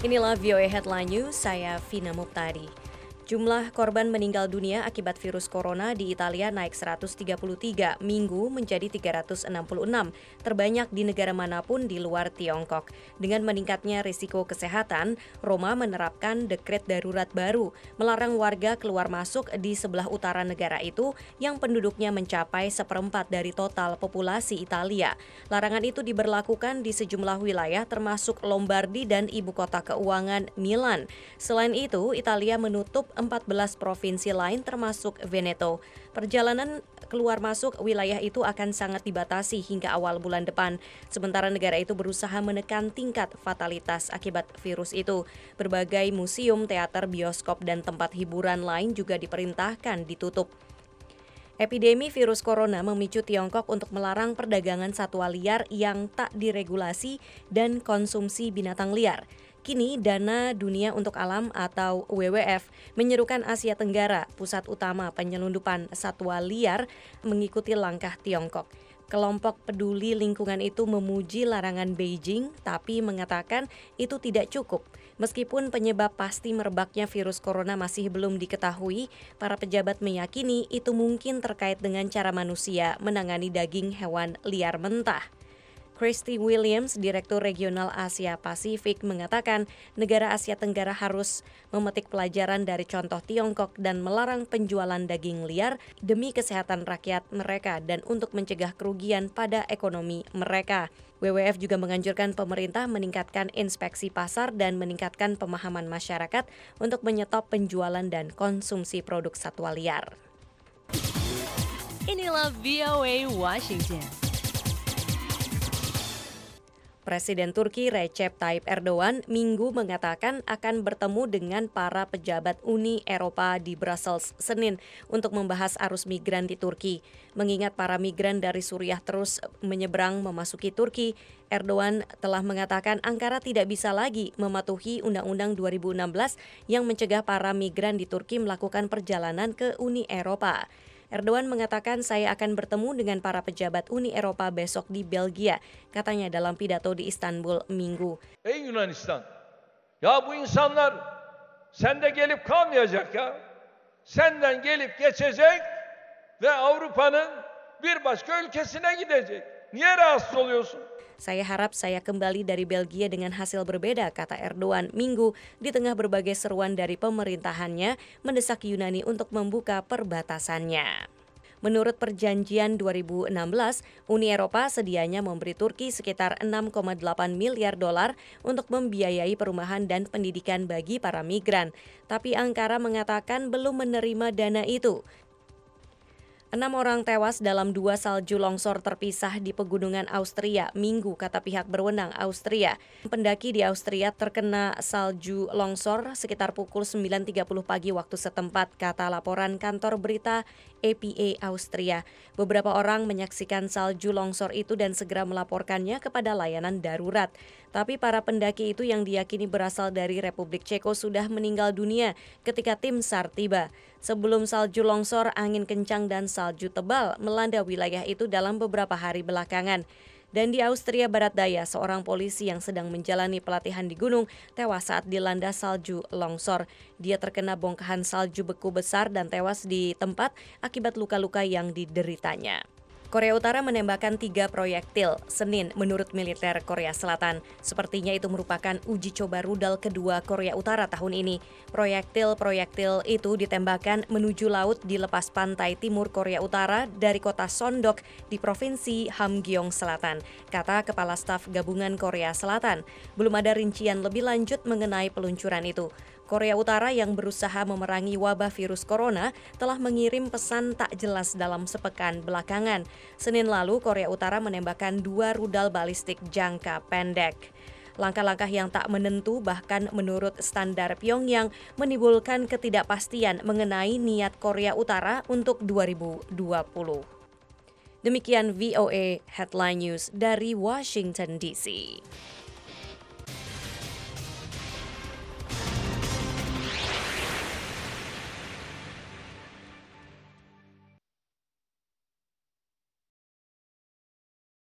Inilah VOA Headline News, saya Vina Muptadi. Jumlah korban meninggal dunia akibat virus corona di Italia naik 133 minggu menjadi 366, terbanyak di negara manapun di luar Tiongkok. Dengan meningkatnya risiko kesehatan, Roma menerapkan dekret darurat baru, melarang warga keluar masuk di sebelah utara negara itu yang penduduknya mencapai 1/4 dari total populasi Italia. Larangan itu diberlakukan di sejumlah wilayah termasuk Lombardi dan ibu kota keuangan Milan. Selain itu, Italia menutup 14 provinsi lain termasuk Veneto. Perjalanan keluar masuk wilayah itu akan sangat dibatasi hingga awal bulan depan. Sementara negara itu berusaha menekan tingkat fatalitas akibat virus itu. Berbagai museum, teater, bioskop, dan tempat hiburan lain juga diperintahkan ditutup. Epidemi virus corona memicu Tiongkok untuk melarang perdagangan satwa liar yang tak diregulasi dan konsumsi binatang liar. Kini, Dana Dunia untuk Alam atau WWF menyerukan Asia Tenggara, pusat utama penyelundupan satwa liar, mengikuti langkah Tiongkok. Kelompok peduli lingkungan itu memuji larangan Beijing, tapi mengatakan itu tidak cukup. Meskipun penyebab pasti merebaknya virus corona masih belum diketahui, para pejabat meyakini itu mungkin terkait dengan cara manusia menangani daging hewan liar mentah. Christy Williams, Direktur Regional Asia Pasifik, mengatakan negara Asia Tenggara harus memetik pelajaran dari contoh Tiongkok dan melarang penjualan daging liar demi kesehatan rakyat mereka dan untuk mencegah kerugian pada ekonomi mereka. WWF juga menganjurkan pemerintah meningkatkan inspeksi pasar dan meningkatkan pemahaman masyarakat untuk menyetop penjualan dan konsumsi produk satwa liar. Inilah VOA Washington. Presiden Turki Recep Tayyip Erdogan Minggu mengatakan akan bertemu dengan para pejabat Uni Eropa di Brussels Senin untuk membahas arus migran di Turki. Mengingat para migran dari Suriah terus menyeberang memasuki Turki, Erdogan telah mengatakan Ankara tidak bisa lagi mematuhi Undang-Undang 2016 yang mencegah para migran di Turki melakukan perjalanan ke Uni Eropa. Erdogan mengatakan saya akan bertemu dengan para pejabat Uni Eropa besok di Belgia, katanya dalam pidato di Istanbul Minggu. Ey Yunanistan, ya bu insanlar sende gelip kalmayacak ya. Senden gelip geçecek ve Avrupa'nın bir başka ülkesine gidecek. Niye rahatsız oluyorsun? Saya harap saya kembali dari Belgia dengan hasil berbeda, kata Erdogan Minggu, di tengah berbagai seruan dari pemerintahannya mendesak Yunani untuk membuka perbatasannya. Menurut perjanjian 2016, Uni Eropa sedianya memberi Turki sekitar 6,8 miliar dolar untuk membiayai perumahan dan pendidikan bagi para migran. Tapi Ankara mengatakan belum menerima dana itu. 6 orang tewas dalam 2 salju longsor terpisah di pegunungan Austria Minggu, kata pihak berwenang Austria. Pendaki di Austria terkena salju longsor sekitar pukul 9.30 pagi waktu setempat, kata laporan kantor berita APA Austria. Beberapa orang menyaksikan salju longsor itu dan segera melaporkannya kepada layanan darurat. Tapi para pendaki itu yang diyakini berasal dari Republik Ceko sudah meninggal dunia ketika tim SAR tiba. Sebelum salju longsor, angin kencang dan salju tebal melanda wilayah itu dalam beberapa hari belakangan. Dan di Austria Barat Daya, seorang polisi yang sedang menjalani pelatihan di gunung tewas saat dilanda salju longsor. Dia terkena bongkahan salju beku besar dan tewas di tempat akibat luka-luka yang dideritanya. Korea Utara menembakkan 3 proyektil Senin menurut militer Korea Selatan. Sepertinya itu merupakan uji coba rudal kedua Korea Utara tahun ini. Proyektil itu ditembakkan menuju laut di lepas pantai timur Korea Utara dari kota Sondok di Provinsi Hamgyeong Selatan, kata Kepala Staf Gabungan Korea Selatan. Belum ada rincian lebih lanjut mengenai peluncuran itu. Korea Utara yang berusaha memerangi wabah virus corona telah mengirim pesan tak jelas dalam sepekan belakangan. Senin lalu, Korea Utara menembakkan 2 rudal balistik jangka pendek. Langkah-langkah yang tak menentu bahkan menurut standar Pyongyang menimbulkan ketidakpastian mengenai niat Korea Utara untuk 2020. Demikian VOA Headline News dari Washington DC.